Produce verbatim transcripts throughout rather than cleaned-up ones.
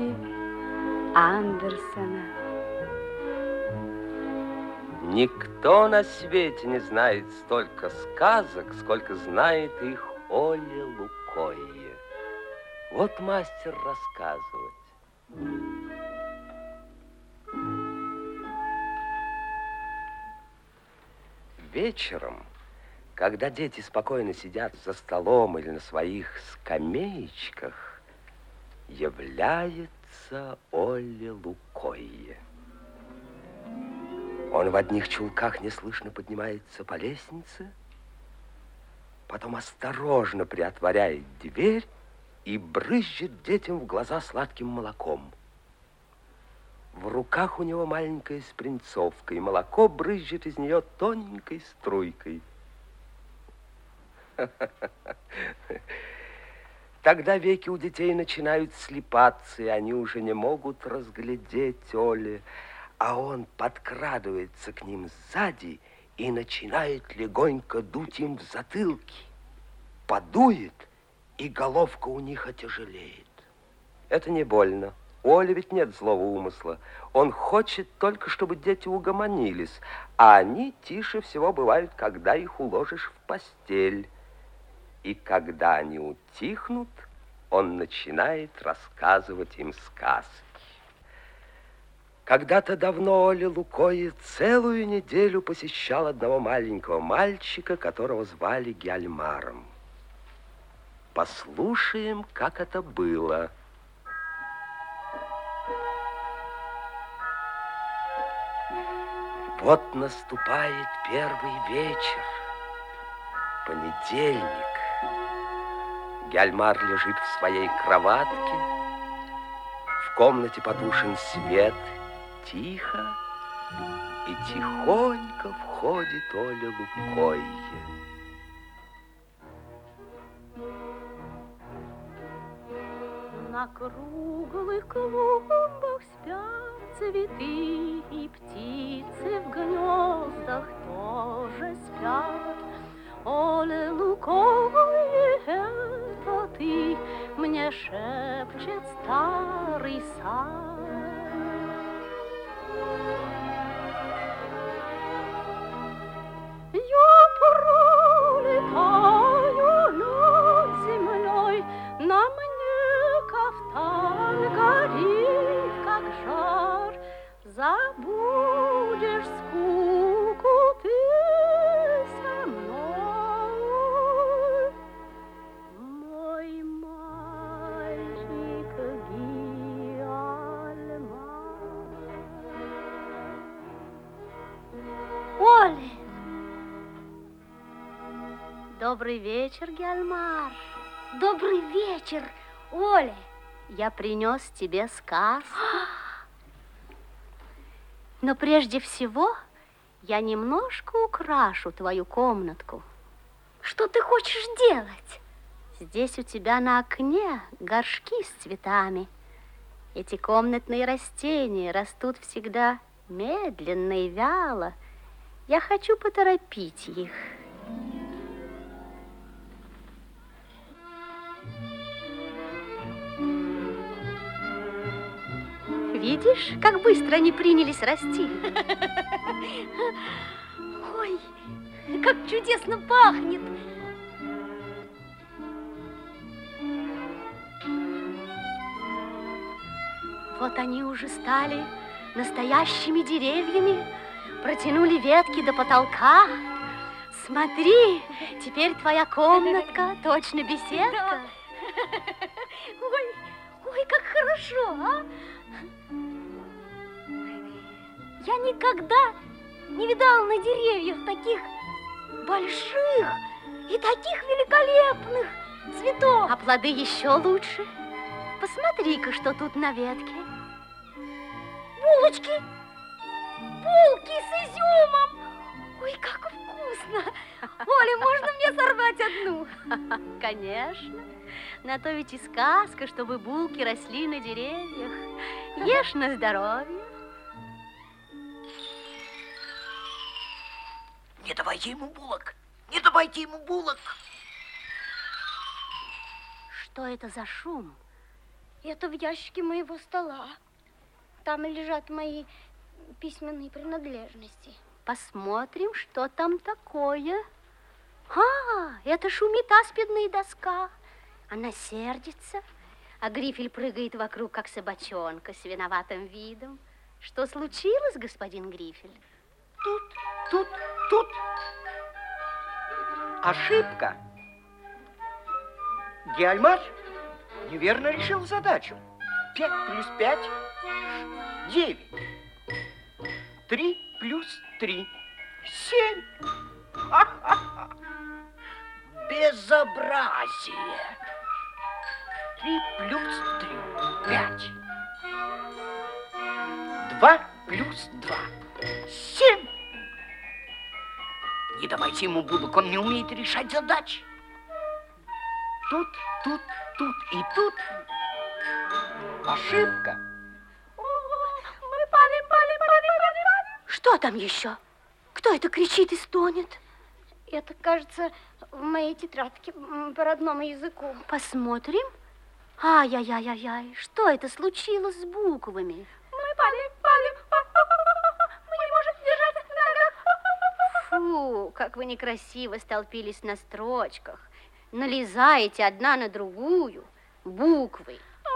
П. Андерсена. Никто на свете не знает столько сказок, сколько знает их Оля Лукойе. Вот мастер рассказывать. Вечером, когда дети спокойно сидят за столом или на своих скамеечках, является Оля Лукойе. Он в одних чулках неслышно поднимается по лестнице, потом осторожно приотворяет дверь и брызжет детям в глаза сладким молоком. В руках у него маленькая спринцовка, и молоко брызжет из нее тоненькой струйкой. Тогда веки у детей начинают слипаться, и они уже не могут разглядеть Оле, а он подкрадывается к ним сзади и начинает легонько дуть им в затылки. Подует, и головка у них отяжелеет. Это не больно. У Оли ведь нет злого умысла. Он хочет только, чтобы дети угомонились, а они тише всего бывают, когда их уложишь в постель. И когда они утихнут, он начинает рассказывать им сказки. Когда-то давно Оля Лукойе целую неделю посещал одного маленького мальчика, которого звали Гяльмаром. Послушаем, как это было. Вот наступает первый вечер, понедельник. Гяльмар лежит в своей кроватке, в комнате потушен свет, тихо, и тихонько входит Оля Лукойе. На круглых клумбах спят цветы, и птицы в гнездах тоже спят. Оля Лукойе, это ты, мне шепчет старый сад. Я пролетаю над землей, на мне кафтан горит, как жар. Забудешь скуку ты со мной, мой мальчик Гяльмар. Оля! Добрый вечер, Гяльмар. Добрый вечер, Оля. Я принес тебе сказку. Но прежде всего я немножко украшу твою комнатку. Что ты хочешь делать? Здесь у тебя на окне горшки с цветами. Эти комнатные растения растут всегда медленно и вяло. Я хочу поторопить их. Видишь, как быстро они принялись расти? Ой, как чудесно пахнет! Вот они уже стали настоящими деревьями, протянули ветки до потолка. Смотри, теперь твоя комнатка точно беседка. Ой, ой, как хорошо, а? Я никогда не видал на деревьях таких больших и таких великолепных цветов. А плоды еще лучше. Посмотри-ка, что тут на ветке. Булочки, булки с изюмом. Ой, как вкусно. Оля, можно мне сорвать одну? Конечно. На то ведь и сказка, чтобы булки росли на деревьях. Ешь на здоровье. Не давайте ему булок! Не давайте ему булок! Что это за шум? Это в ящике моего стола. Там лежат мои письменные принадлежности. Посмотрим, что там такое. А, это шумит аспидная доска. Она сердится, а Грифель прыгает вокруг, как собачонка, с виноватым видом. Что случилось, господин Грифель? Тут, тут, тут. Ошибка. Гельмар неверно решил задачу. Пять плюс пять – девять. Три плюс три – семь. Ха-ха-ха. Безобразие. Три плюс три – пять. Два плюс два – семь. Не давайте ему булок, он не умеет решать задачи. Тут, тут, тут и тут ошибка. О, мы пали, пали, пали, пали, пали. Что там еще? Кто это кричит и стонет? Это, кажется, в моей тетрадке по родному языку. Посмотрим. Ай-яй-яй-яй, что это случилось с буквами? Мы пали, пали, мы не можем держать ногах. Фу, как вы некрасиво столпились на строчках. Налезаете одна на другую буквы.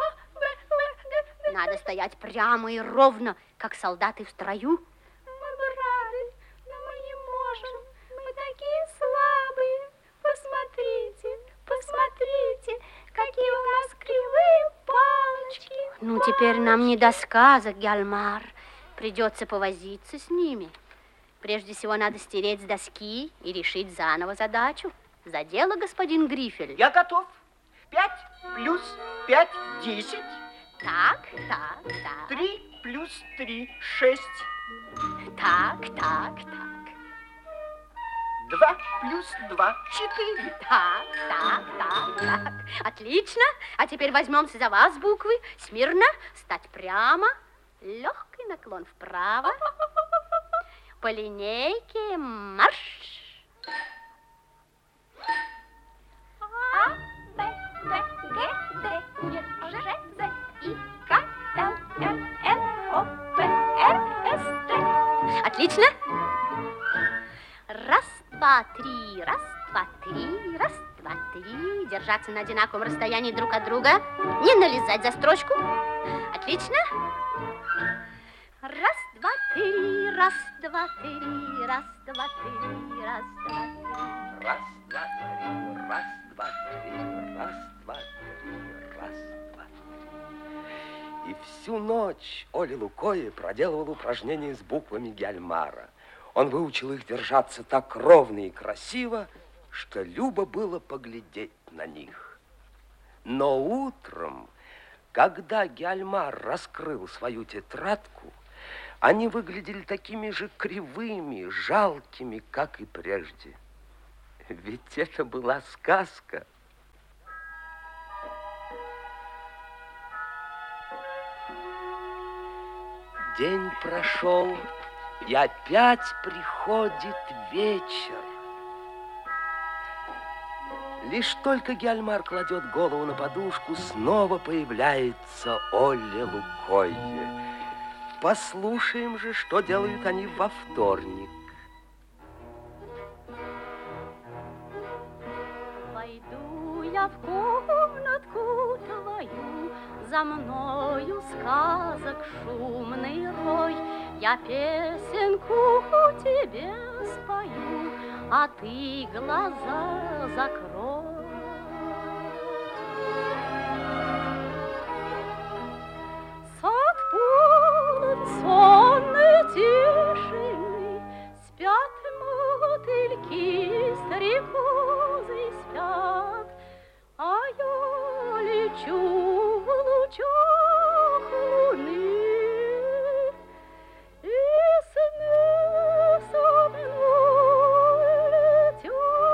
Надо стоять прямо и ровно, как солдаты в строю. Мы бы рады, но мы не можем. Мы такие слабые. Посмотрите, посмотрите, какие у нас кривые палочки. Ну, теперь нам не до сказок, Гельмар. Придется повозиться с ними. Прежде всего, надо стереть с доски и решить заново задачу. За дело, господин Грифель. Я готов. Пять плюс пять – десять. Так, так, так. Три плюс три – шесть. Так, так, так. Два плюс два – четыре. Так, так, так, так. Отлично. А теперь возьмемся за вас буквы. Смирно, стать прямо. Легкий наклон вправо. По линейке марш. А, Б, Д, Г, Д, Е, Ж, З, И, К, Л, М, Н, О, П, Р, С, Т. Отлично. Раз, два, три, раз, два, три, раз, два, три. Держаться на одинаковом расстоянии друг от друга. Не налезать за строчку. Отлично. Раз, два, три, раз, два, три, раз, два, три, раз, два, три. Раз, два, три, раз, два, три, раз, два, три, раз, два, три. И всю ночь Оля Лукоя проделывал упражнения с буквами Гельмара. Он выучил их держаться так ровно и красиво, что любо было поглядеть на них. Но утром, когда Гельмар раскрыл свою тетрадку, они выглядели такими же кривыми, жалкими, как и прежде. Ведь это была сказка. День прошел, и опять приходит вечер. Лишь только Гельмар кладет голову на подушку, снова появляется Оля Лукойе. Послушаем же, что делают они во вторник. Войду я в комнатку твою, за мною сказок шумный рой. Я песенку тебе спою, а ты глаза закрой. Сад полон сонной тишины, спят мотыльки, стрекозы спят, а я лечу в лучах луны, и сны со мной летят.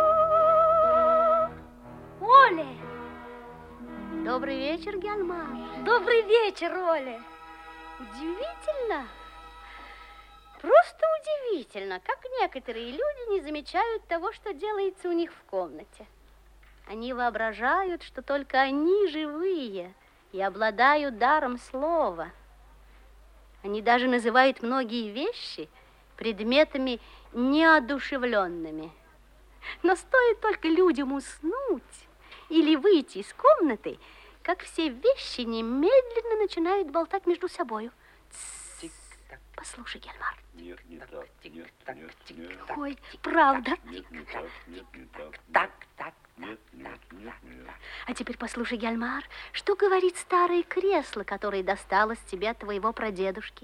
Оля! Добрый вечер, Гельмар. Добрый вечер, Оля. Удивительно, просто удивительно, как некоторые люди не замечают того, что делается у них в комнате. Они воображают, что только они живые и обладают даром слова. Они даже называют многие вещи предметами неодушевленными. Но стоит только людям уснуть или выйти из комнаты, как все вещи немедленно начинают болтать между собою. Послушай, Гельмар. Нет, не так. Нет, нет, нет. Ой, правда. Нет, не так. Нет, не так. Так, так. Нет, нет, нет, нет. А теперь послушай, Гельмар, что говорит старое кресло, которое досталось тебе от твоего прадедушки?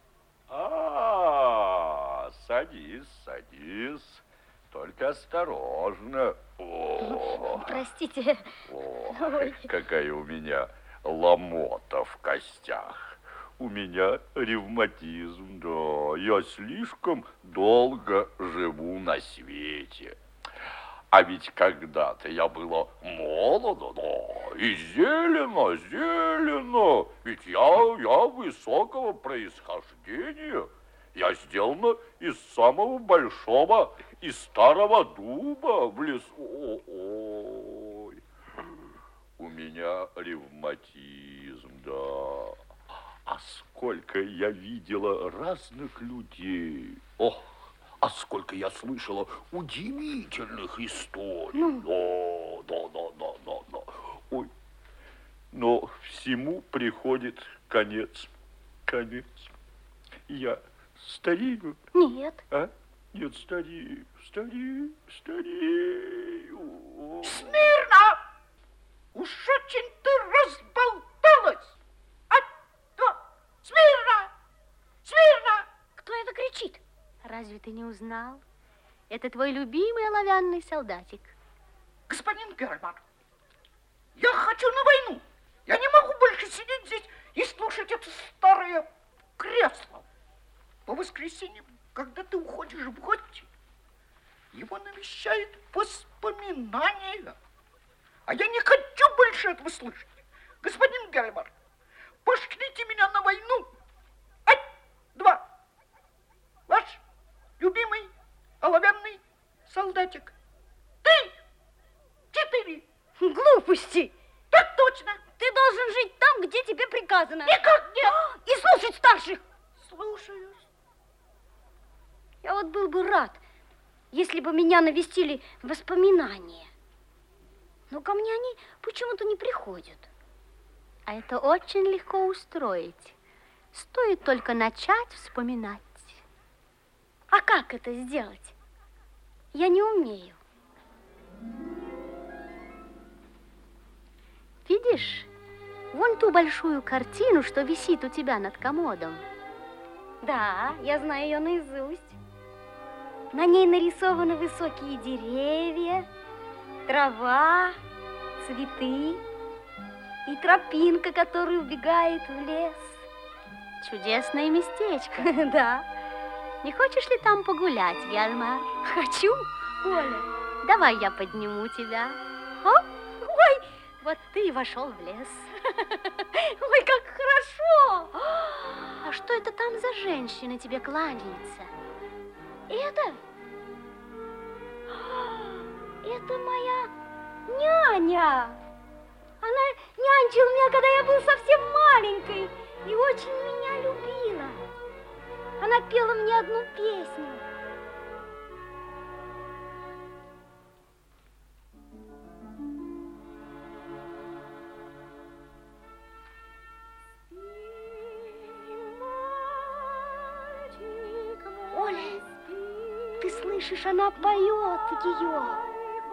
А, садись, садись. Только осторожно. О, Простите. о, Ой. какая у меня ломота в костях. У меня ревматизм, да. Я слишком долго живу на свете. А ведь когда-то я была молода, да, и зелено, зелено. Ведь я, я высокого происхождения. Я сделана из самого большого и старого дуба в лесу. Ой, у меня ревматизм, да. А сколько я видела разных людей. Ох, а сколько я слышала удивительных историй. Да, да, да, да, да, да. Ой, но всему приходит конец. Конец. Я старею. Нет. А? Нет, старею, старею, старею. Смирно! Уж очень ты разболталась! Смирно! Смирно! Кто это кричит? Разве ты не узнал? Это твой любимый оловянный солдатик. Господин Герман, я хочу на войну. Я не могу больше сидеть здесь и слушать это старое кресло. По воскресеньям, когда ты уходишь в гости, его навещает воспоминания. А я не хочу больше этого слышать. Господин Герман, пошлите меня на войну. Ай, два. Ваш любимый оловянный солдатик. Ты. Четыре. Глупости! Так точно. Ты должен жить там, где тебе приказано. Никак нет. И слушать старших. Слушаюсь. Я вот был бы рад, если бы меня навестили воспоминания. Но ко мне они почему-то не приходят. А это очень легко устроить. Стоит только начать вспоминать. А как это сделать? Я не умею. Видишь, вон ту большую картину, что висит у тебя над комодом. Да, я знаю ее наизусть. На ней нарисованы высокие деревья, трава, цветы и тропинка, которая убегает в лес. Чудесное местечко. Да. Не хочешь ли там погулять, Гельмар? Хочу, Оля. Давай я подниму тебя. О, ой, вот ты и вошел в лес. Ой, как хорошо. А что это там за женщина тебе кланяется? Это? Это моя няня. Она нянчила меня, когда я был совсем маленькой, и очень меня любила. Она пела мне одну песню. Оля, ты слышишь, она поет ее.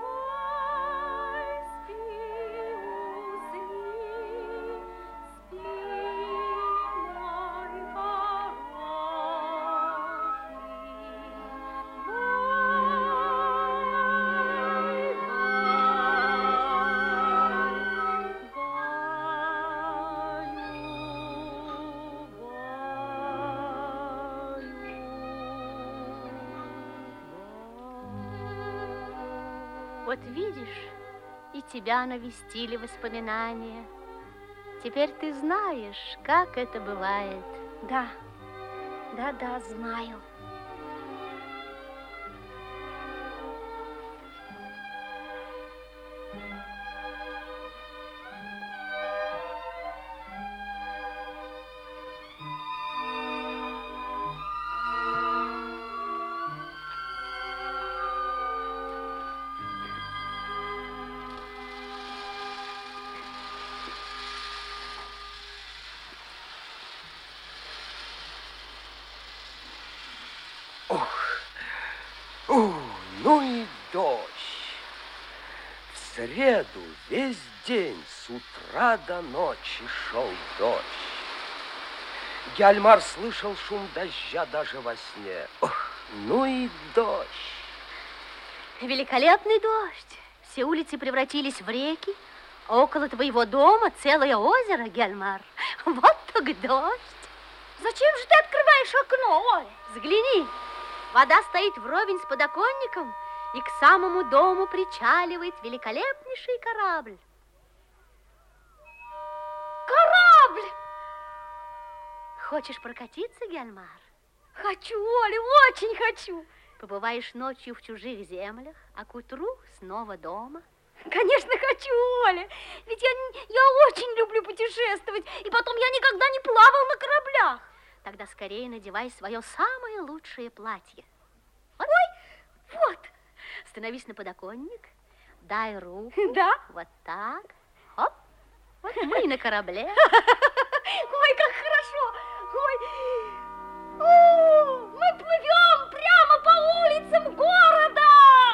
Вот видишь, и тебя навестили воспоминания. Теперь ты знаешь, как это бывает. Да, да-да, знаю. среду весь день с утра до ночи шел дождь. Гяльмар слышал шум дождя даже во сне. Ох, ну и дождь. Великолепный дождь. Все улицы превратились в реки, а около твоего дома целое озеро, Гяльмар. Вот так дождь. Зачем же ты открываешь окно, Оля? Взгляни, вода стоит вровень с подоконником, и к самому дому причаливает великолепнейший корабль. Корабль! Хочешь прокатиться, Гяльмар? Хочу, Оля, очень хочу. Побываешь ночью в чужих землях, а к утру снова дома. Конечно, хочу, Оля. Ведь я, я очень люблю путешествовать, и потом я никогда не плавал на кораблях. Тогда скорее надевай свое самое лучшее платье. Вот. Ой, вот. Становись на подоконник, дай руку. Да? Вот так. Оп. Вот мы и на корабле. Ой, как хорошо. Ой. О, мы плывем прямо по улицам города.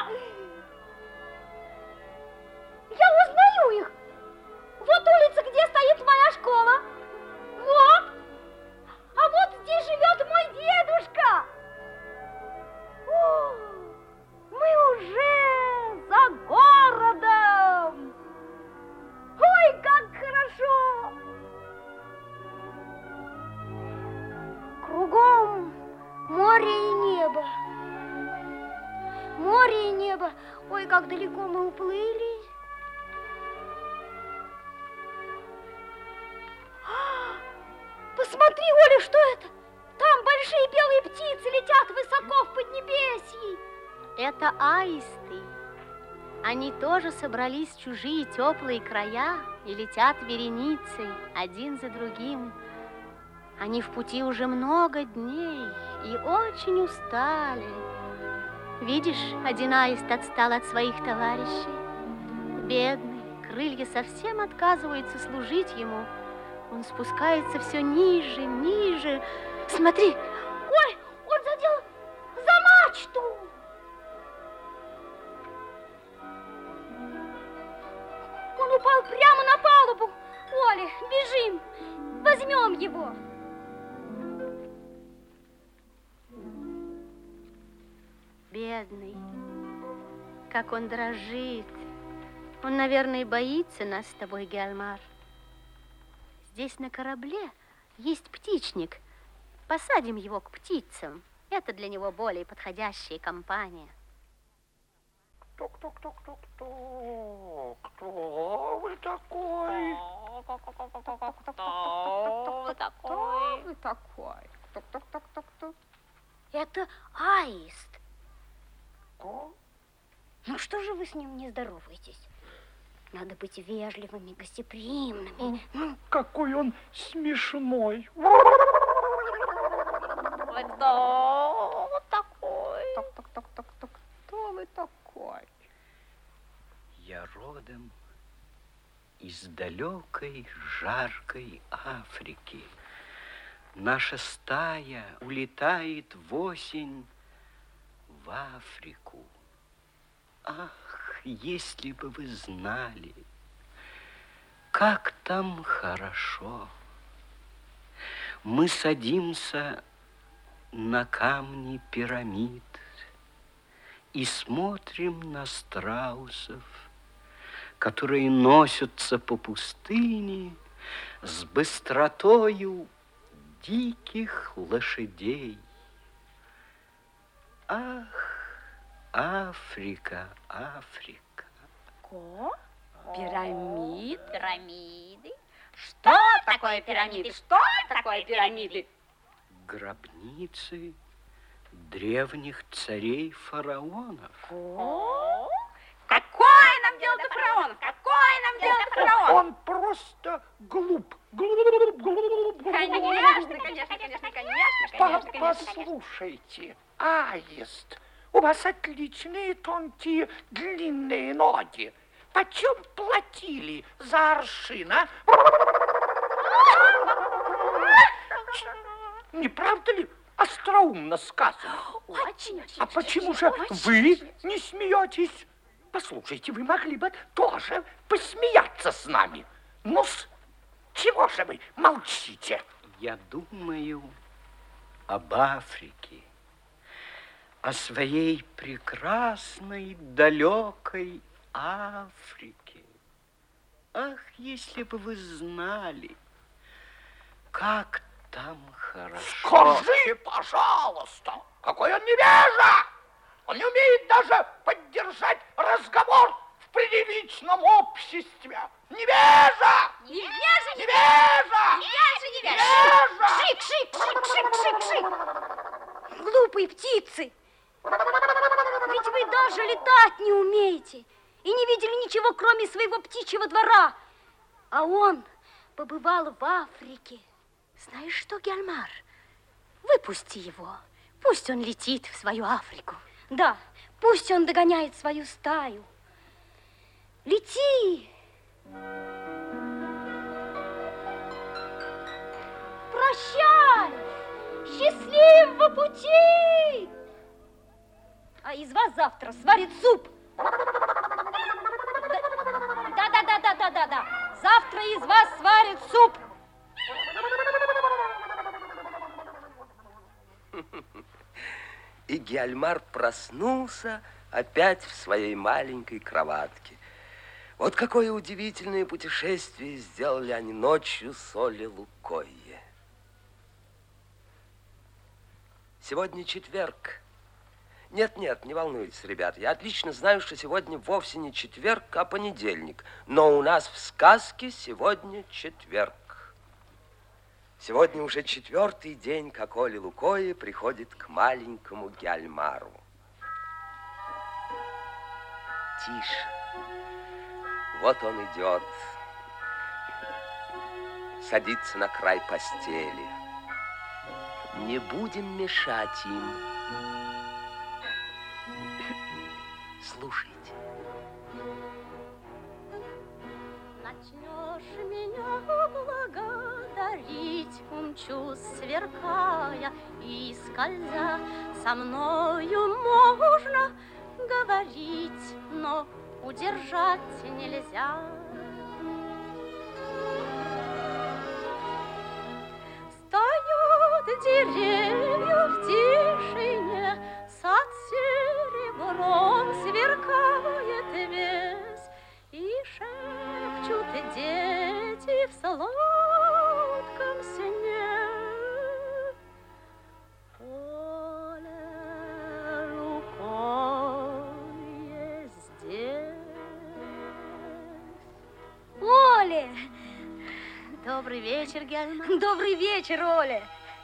Я узнаю их. Вот улица, где стоит моя школа. Вот. А вот здесь живет мой дедушка. О, мы уже за городом. Ой, как хорошо. Кругом море и небо. Море и небо. Ой, как далеко мы уплыли. Посмотри, Оля, что это? Там большие белые птицы летят высоко в Поднебесье. Это аисты. Они тоже собрались в чужие теплые края и летят вереницей один за другим. Они в пути уже много дней и очень устали. Видишь, один аист отстал от своих товарищей. Бедный, крылья совсем отказываются служить ему. Он спускается все ниже, ниже. Смотри, ой, он задел за мачту. Он упал прямо на палубу. Оля, бежим, возьмем его. Бедный, как он дрожит. Он, наверное, боится нас с тобой, Гяльмар. Здесь на корабле есть птичник. Посадим его к птицам. Это для него более подходящая компания. Тук-тук-тук-тук-тук. Кто вы такой? Кто вы такой? Вы такой? Тук-тук-тук-тук-тук. Это аист. Кто? Ну что же вы с ним не здороваетесь? Надо быть вежливыми, гостеприимными. Ну. Какой он смешной. Кто такой? Тук-тук-тук-тук-тук. Кто вы такой? Я родом из далекой, жаркой Африки. Наша стая улетает в осень в Африку. Ах, если бы вы знали, как там хорошо. Мы садимся на камни пирамид и смотрим на страусов, которые носятся по пустыне с быстротою диких лошадей. Ах, Африка, Африка. Ко? Пирамид? Пирамиды? Что такое пирамиды? Что такое пирамиды? Гробницы древних царей-фараонов. О? Какое нам дело до фараонов? Какое нам дело до фараонов? Он просто глуп. Глуп, глуп, глуп. Конечно, конечно, конечно, конечно, конечно, конечно. Послушайте, аист, у вас отличные тонкие длинные ноги. Почем платили за аршин, а? Не правда ли остроумно сказано? Очень, очень. А почему же вы не смеетесь? Послушайте, вы могли бы тоже посмеяться с нами. Ну-с, чего же вы молчите? Я думаю об Африке, о своей прекрасной, далекой Африке. Ах, если бы вы знали, как там хорошо. Скажи, пожалуйста, какой он невежа! Он не умеет даже поддержать разговор в приличном обществе. Невежа! Невежа, Невежа! невежа, Невежа! Шик, шик, шик, шик, шик, шик. Глупые птицы. Ведь вы даже летать не умеете и не видели ничего, кроме своего птичьего двора. А он побывал в Африке. Знаешь что, Гельмар, выпусти его. Пусть он летит в свою Африку. Да, пусть он догоняет свою стаю. Лети! Прощай! Счастливого пути! А из вас завтра сварит суп. Да-да-да-да-да-да. Завтра из вас сварит суп. И Гельмар проснулся опять в своей маленькой кроватке. Вот какое удивительное путешествие сделали они ночью с Оле Лукойе. Сегодня четверг. Нет-нет, не волнуйтесь, ребят. Я отлично знаю, что сегодня вовсе не четверг, а понедельник. Но у нас в сказке сегодня четверг. Сегодня уже четвертый день, как Оля Лукойе приходит к маленькому Гельмару. Тише. Вот он идет. Садится на край постели. Не будем мешать им. Слушайте. Начнешь меня благодарить, умчусь, сверкая и скользя. Со мною можно говорить, но удержать нельзя. Стоят деревья в тишине, сад серебром сверкает весь, и шепчут дети в сладком сне. Оля Лукойе здесь. Оля! Добрый вечер, Гельмар. Добрый вечер, Оля.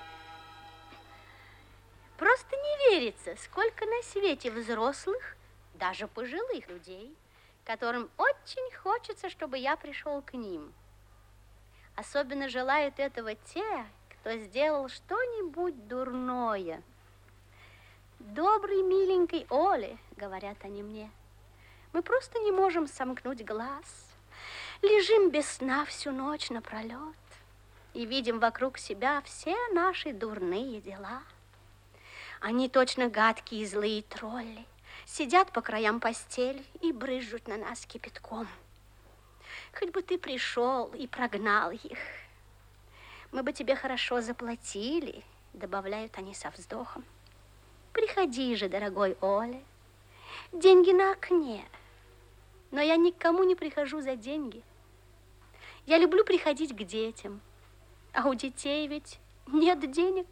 Просто не верится, сколько на свете взрослых, даже пожилых людей, которым очень хочется, чтобы я пришел к ним. Особенно желают этого те, кто сделал что-нибудь дурное. Добрый, миленький Оле, говорят они мне, мы просто не можем сомкнуть глаз. Лежим без сна всю ночь напролет и видим вокруг себя все наши дурные дела. Они точно гадкие и злые тролли, сидят по краям постели и брызжут на нас кипятком. Хоть бы ты пришел и прогнал их. Мы бы тебе хорошо заплатили, добавляют они со вздохом. Приходи же, дорогой Оля, деньги на окне. Но я никому не прихожу за деньги. Я люблю приходить к детям, а у детей ведь нет денег.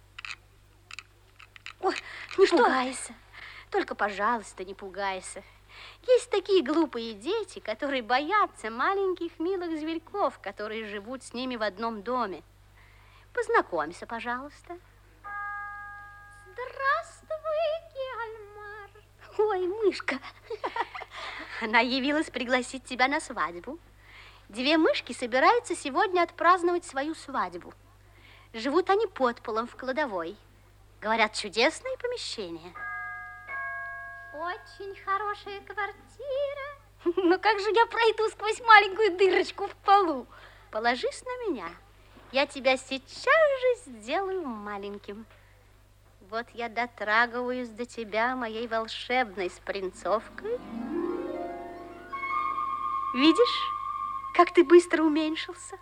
Ой, не Что? пугайся, только, пожалуйста, не пугайся. Есть такие глупые дети, которые боятся маленьких милых зверьков, которые живут с ними в одном доме. Познакомься, пожалуйста. Здравствуй, Гельмар. Ой, мышка. Она явилась пригласить тебя на свадьбу. Две мышки собираются сегодня отпраздновать свою свадьбу. Живут они под полом в кладовой. Говорят, чудесное помещение. Очень хорошая квартира. Но как же я пройду сквозь маленькую дырочку в полу? Положись на меня. Я тебя сейчас же сделаю маленьким. Вот я дотрагиваюсь до тебя моей волшебной спринцовкой. Видишь, как ты быстро уменьшился?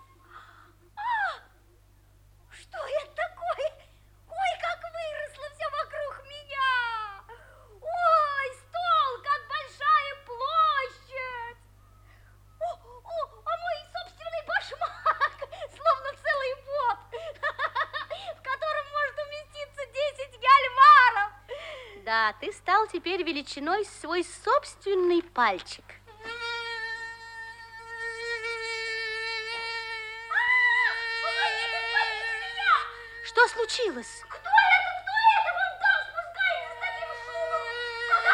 Что это такое? Ой, как выросло все вокруг меня! Ой, стол, как большая площадь! О, о, а мой собственный башмак, словно целый бот, в котором может уместиться десять гальмаров. Да, ты стал теперь величиной свой собственный пальчик. Что случилось? Кто это? Кто это? Вон там спускается с таким шумом.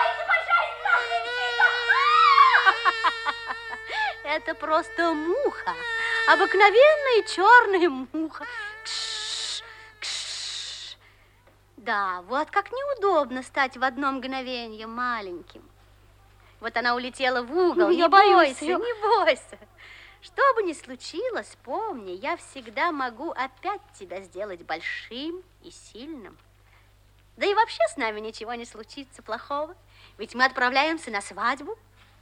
Какая-то большая страшная птица. Это просто муха. Обыкновенная черная муха. Кш, кш. Да, вот как неудобно стать в одно мгновение маленьким. Вот она улетела в угол. Ну, не я боюсь бойся, её. не бойся. Что бы ни случилось, помни, я всегда могу опять тебя сделать большим и сильным. Да и вообще с нами ничего не случится плохого, ведь мы отправляемся на свадьбу.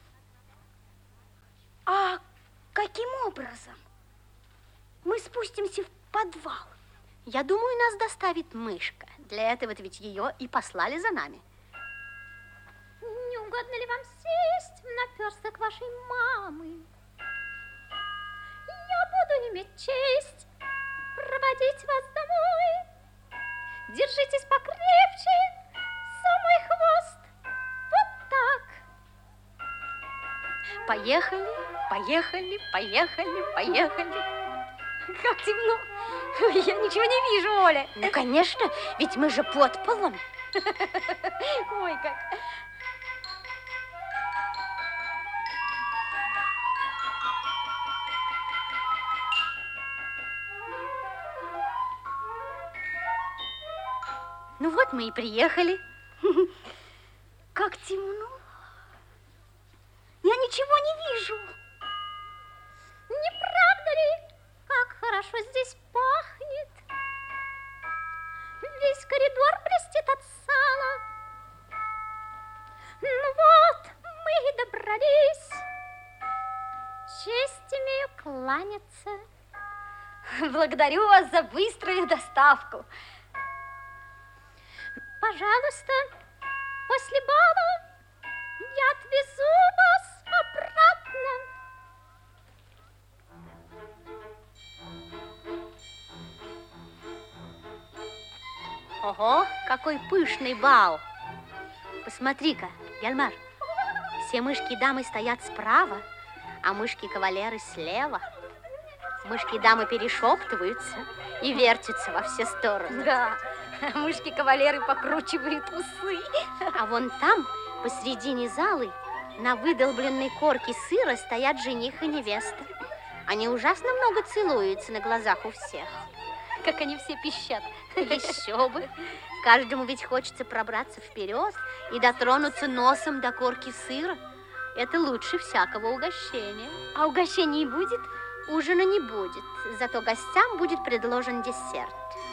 А каким образом? Мы спустимся в подвал. Я думаю, нас доставит мышка. Для этого ведь ее и послали за нами. Не угодно ли вам сесть в наперсток вашей мамы? Я буду иметь честь проводить вас домой. Держитесь покрепче за мой хвост. Вот так. Поехали, поехали, поехали, поехали. Как темно. Я ничего не вижу, Оля. Ну, конечно, ведь мы же под полом. Ой, как... Ну вот мы и приехали. Как темно. Я ничего не вижу. Не правда ли, как хорошо здесь пахнет? Весь коридор блестит от сала. Ну вот, мы и добрались. Честь имею кланяться. Благодарю вас за быструю доставку. Пожалуйста, после бала я отвезу вас обратно. Ого, какой пышный бал. Посмотри-ка, Яльмар, все мышки-дамы стоят справа, а мышки-кавалеры слева. Мышки-дамы перешептываются и вертятся во все стороны. Да, мышки-кавалеры покручивают усы. А вон там, посредине залы, на выдолбленной корке сыра стоят жених и невеста. Они ужасно много целуются на глазах у всех. Как они все пищат. Еще бы. Каждому ведь хочется пробраться вперед и дотронуться носом до корки сыра. Это лучше всякого угощения. А угощений будет? Ужина не будет, зато гостям будет предложен десерт.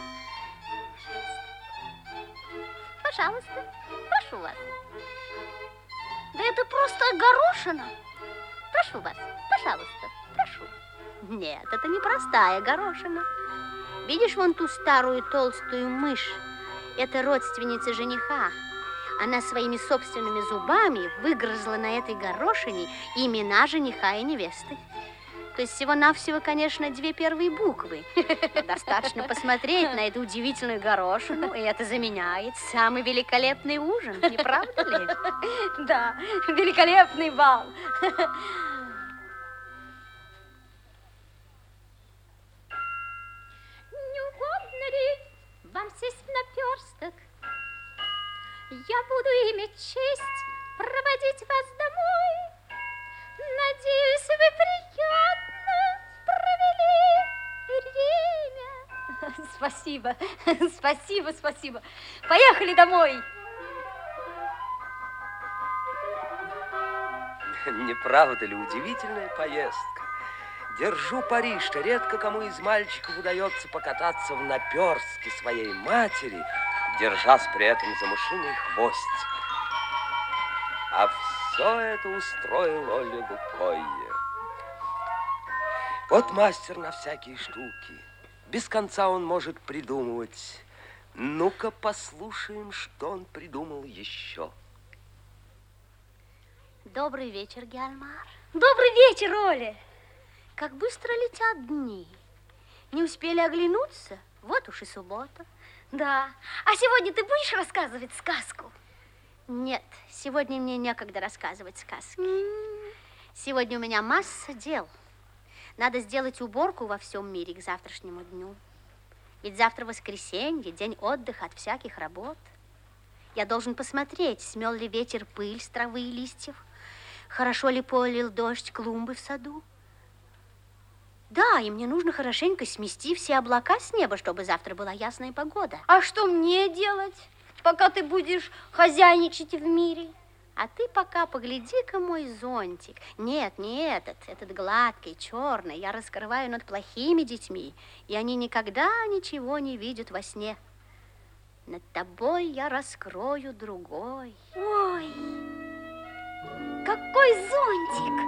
Пожалуйста, прошу вас. Да это просто горошина. Прошу вас, пожалуйста, прошу. Нет, это не простая горошина. Видишь вон ту старую толстую мышь? Это родственница жениха. Она своими собственными зубами выгрызла на этой горошине имена жениха и невесты. То есть всего-навсего, конечно, две первые буквы. Достаточно посмотреть на эту удивительную горошину, и это заменяет самый великолепный ужин, не правда ли? Да, великолепный бал. Не угодно ли вам сесть в наперсток? Я буду иметь честь проводить вас домой. Надеюсь, вы приятно провели время. Спасибо, спасибо, спасибо. Поехали домой. Не правда ли удивительная поездка? Держу пари, что редко кому из мальчиков удается покататься в наперстке своей матери, держась при этом за мышиный хвостик. А все это устроил Оля Лукойе. Вот мастер на всякие штуки. Без конца он может придумывать. Ну-ка послушаем, что он придумал еще. Добрый вечер, Геальмар. Добрый вечер, Оля. Как быстро летят дни. Не успели оглянуться? Вот уж и суббота. Да. А сегодня ты будешь рассказывать сказку? Нет, сегодня мне некогда рассказывать сказки. Сегодня у меня масса дел. Надо сделать уборку во всем мире к завтрашнему дню. Ведь завтра воскресенье, день отдыха от всяких работ. Я должен посмотреть, смел ли ветер пыль с травы и листьев, хорошо ли полил дождь клумбы в саду. Да, и мне нужно хорошенько смести все облака с неба, чтобы завтра была ясная погода. А что мне делать, пока ты будешь хозяйничать в мире? А ты пока погляди-ка мой зонтик. Нет, не этот, этот гладкий, черный. Я раскрываю над плохими детьми, и они никогда ничего не видят во сне. Над тобой я раскрою другой. Ой, какой зонтик!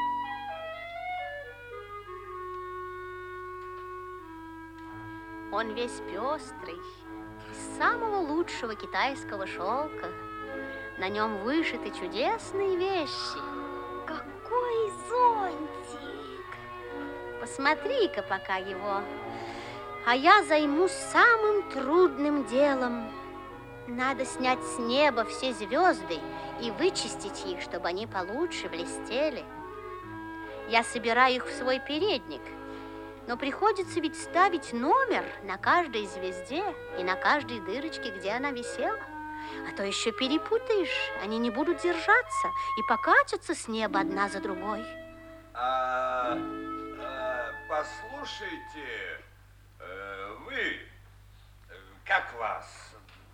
Он весь пестрый, из самого лучшего китайского шелка. На нем вышиты чудесные вещи. Какой зонтик! Посмотри-ка пока его. А я займусь самым трудным делом. Надо снять с неба все звезды и вычистить их, чтобы они получше блестели. Я собираю их в свой передник, но приходится ведь ставить номер на каждой звезде и на каждой дырочке, где она висела. А то еще перепутаешь, они не будут держаться и покатятся с неба одна за другой. А, а, послушайте, э, вы, как вас?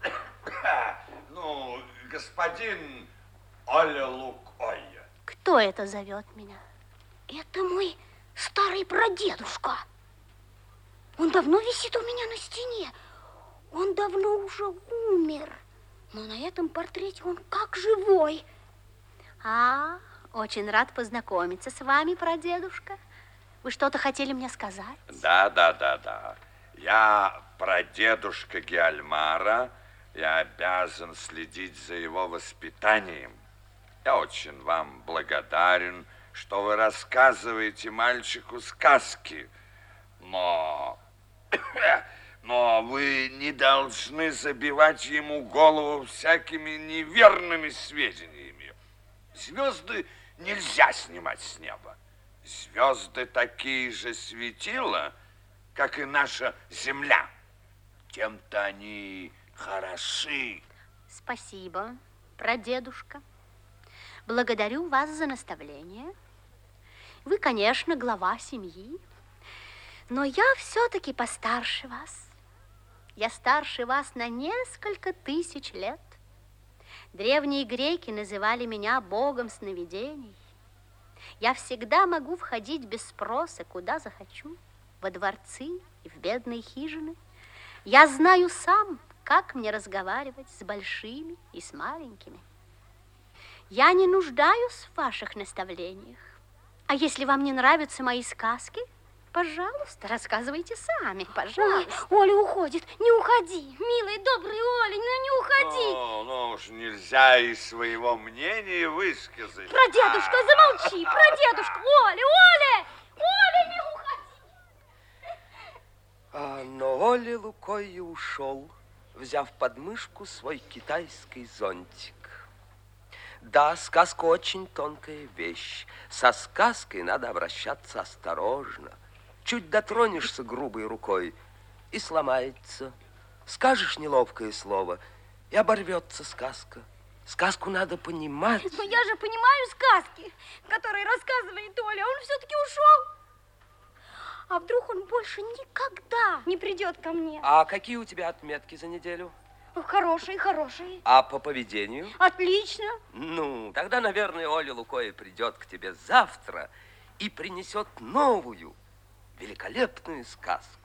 Ну, господин Оля Лукойя. Кто это зовет меня? Это мой старый прадедушка. Он давно висит у меня на стене. Он давно уже умер. Но на этом портрете он как живой. А, очень рад познакомиться с вами, прадедушка. Вы что-то хотели мне сказать? Да, да, да, да. Я прадедушка Геальмара. Я обязан следить за его воспитанием. Я очень вам благодарен, что вы рассказываете мальчику сказки. Но... Но вы не должны забивать ему голову всякими неверными сведениями. Звезды нельзя снимать с неба. Звезды такие же светила, как и наша Земля. Тем-то они хороши. Спасибо, прадедушка. Благодарю вас за наставление. Вы, конечно, глава семьи, но я все-таки постарше вас. Я старше вас на несколько тысяч лет. Древние греки называли меня богом сновидений. Я всегда могу входить без спроса, куда захочу, во дворцы и в бедные хижины. Я знаю сам, как мне разговаривать с большими и с маленькими. Я не нуждаюсь в ваших наставлениях. А если вам не нравятся мои сказки, пожалуйста, рассказывайте сами, пожалуйста. Ой, Оля уходит, не уходи. Милый, добрый Оля, ну не уходи. Ну, ну уж нельзя и своего мнения высказать. Прадедушка, замолчи, прадедушка. Оля, Оля, Оля, не уходи. А, но Оля Лукойя ушел, взяв под мышку свой китайский зонтик. Да, сказка очень тонкая вещь. Со сказкой надо обращаться осторожно. Чуть дотронешься грубой рукой, и сломается. Скажешь неловкое слово, и оборвется сказка. Сказку надо понимать. Но я же понимаю сказки, которые рассказывает Оля. Он все-таки ушел. А вдруг он больше никогда не придет ко мне? А какие у тебя отметки за неделю? Хорошие, хорошие. А по поведению? Отлично. Ну, тогда, наверное, Оля Лукойя придет к тебе завтра и принесет новую, великолепную сказку.